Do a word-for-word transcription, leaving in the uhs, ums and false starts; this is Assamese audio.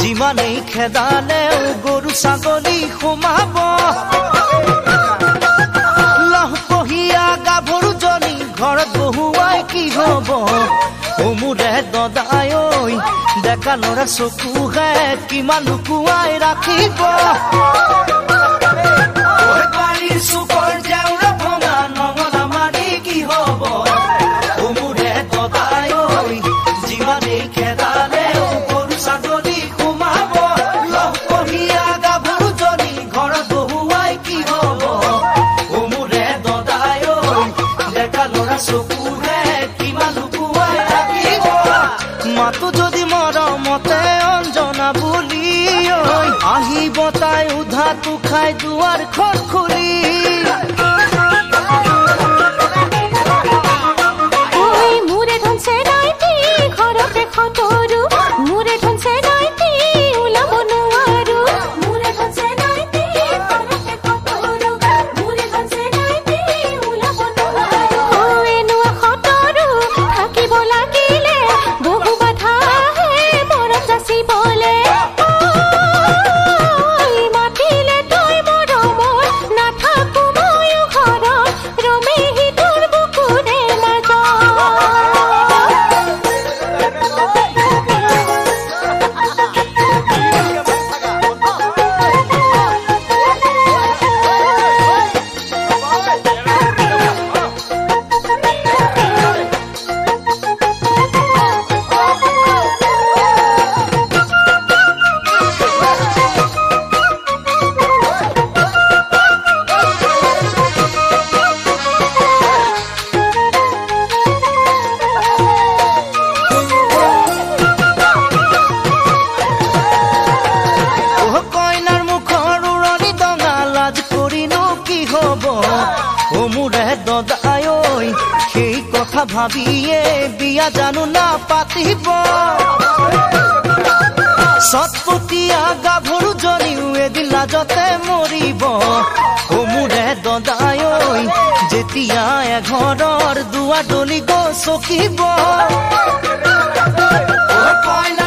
যিমানেই খেদালেও গৰু ছাগলী সোমাব লহপহীয়া গাভৰুজনী ঘৰত বহুৱাই কি হব ওমোৰে দদাই ঐ ডেকা ল'ৰা চকুহে কিমান লুকুৱাই ৰাখিব বাৰীৰ চুকৰ জেউৰা ভঙা নঙলা মাৰি কি হব ওমোৰে দদাই ঐ যিমানেই খেদালেও গৰু ছাগলী সোমাব লহপহীয়া গাভৰুজনী ঘৰত বহুৱাই কি হব ওমোৰে দদাই ঐ ডেকা ল'ৰা চকুহে কিমান লুকুৱাই ৰাখিব মাতো যদি মৰমতে অঞ্জনা বুলি ঐ আহিব তাই উধাটো খাই দুৱাৰখন খুলি দদাই ঐ সেই কথা ভাবিয়ে বিয়া জানো না পাতিব সৎপতীয়া গাভৰুজনীও এদিন লাজতে মৰিব ওমোৰে দদাই ঐ যেতিয়া এঘৰৰ দুৱাৰ দলি গছকিব